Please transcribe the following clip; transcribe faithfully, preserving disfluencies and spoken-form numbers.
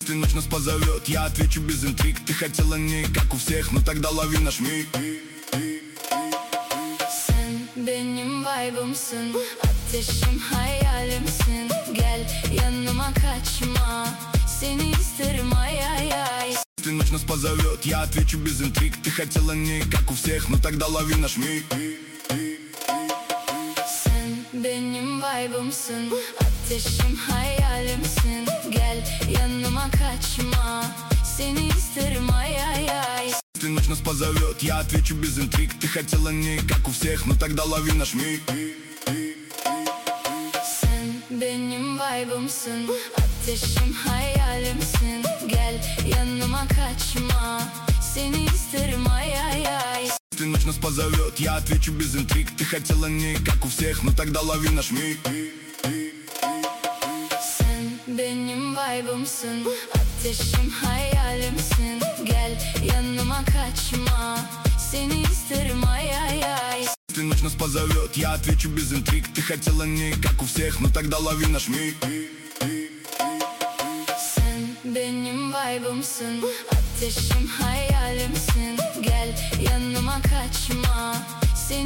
Если ночь нас позовет, я отвечу без интриг. Ты хотела не как у всех, но тогда лови наш миг. Sen benim vibe'ımsın, ateşim hayalimsin. Gel yanıma kaçma, seni isterim ay ay ay. Если ночь нас позовет, я отвечу без интриг. Ты хотела не как у всех, но тогда лови наш миг. Sen benim vibe'ımsın, ateşim hayalimsin. Gel yanıma kaçma, seni isterim ay ay ay. Если ночь нас позовет, я отвечу без интриг. Ты хотела не как у всех, но тогда лови наш миг. Sen benim vibe'ımsın, ateşim hayalimsin. Gel yanıma kaçma, seni isterim ay ay ay. Если ночь нас позовет, я отвечу без интриг. Ты хотела не как у всех, но тогда лови наш миг. Sen benim vibe'ımsın, ateşim hayalimsin. Gel yanıma kaçma, seni isterim ay ay ay. Если ночь нас позовет, я отвечу без интриг. Ты хотела не как у всех, но тогда лови наш миг. Sen benim vibe'ımsın, ateşim hayalimsin. Gel yanıma kaçma,